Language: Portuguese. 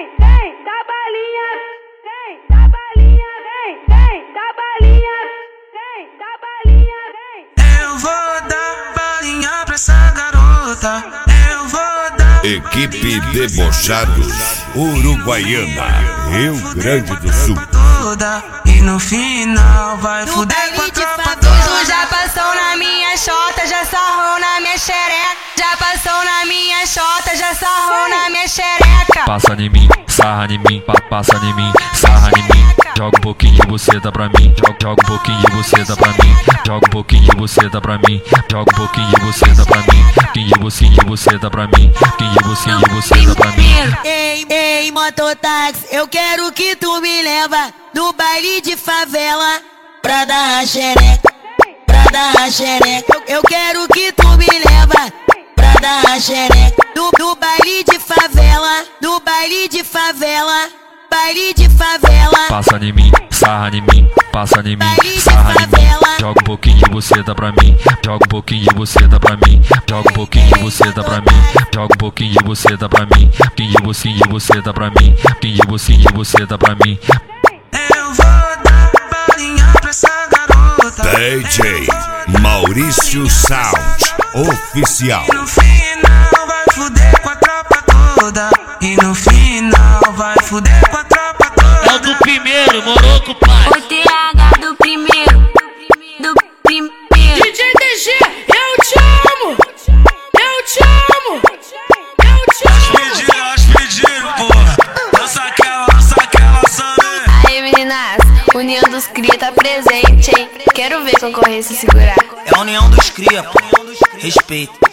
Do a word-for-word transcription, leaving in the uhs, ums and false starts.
vem, vem, dá balinha, vem, dá balinha, vem, vem, dá balinha, vem, dá balinha, vem. Eu vou dar balinha pra essa garota. Eu vou dar. Equipe Debochados Uruguaiana, Rio Grande do Sul. Toda, e no final vai No fuder baile com a de tropa Fabuso toda. já passou na minha xota, já sarrou na minha xereca. Já passou na minha xota, já sarrou na minha xereca. Passa em mim, sarra em mim, pa passa em mim, sarra em mim. Joga um pouquinho de buceta pra mim, joga, joga um pouquinho de buceta pra mim, joga um pouquinho de buceta pra mim, joga um pouquinho de buceta pra mim, pouquinho de bucinho de buceta pra mim, pouquinho de bucinho de buceta pra mim. Ei, ei, mototáxi, eu quero que tu me leva no baile de favela pra dar a xereca, pra dar a xereca. Eu, eu quero que tu me leva pra dar a xereca no, no baile de favela, no baile de favela, baile de favela. Passa em mim, sarra em mim, passa em mim, sarra em mim. Joga um pouquinho de buceta pra mim, joga um pouquinho de buceta pra mim, joga um pouquinho de buceta pra mim, joga um pouquinho de buceta pra mim, pouquinho de bucinho de buceta pra mim, pouquinho de bucinho de buceta pra mim. Eu vou dar balinha pra essa garota. D J Maurício Sound Oficial. E no final vai fuder com a tropa toda. E no final vai fuder com a tropa toda. É o do primeiro, Moroco, pai. O T H do primeiro, do primeiro. D J D G, eu te amo, eu te amo, eu te amo. Pediram, elas pediram, porra. Dança aquela, dança aquela, sabe? Aí meninas, União dos Cria tá presente, hein? Quero ver concorrência segurar. É a união dos cria, pô. Respeito.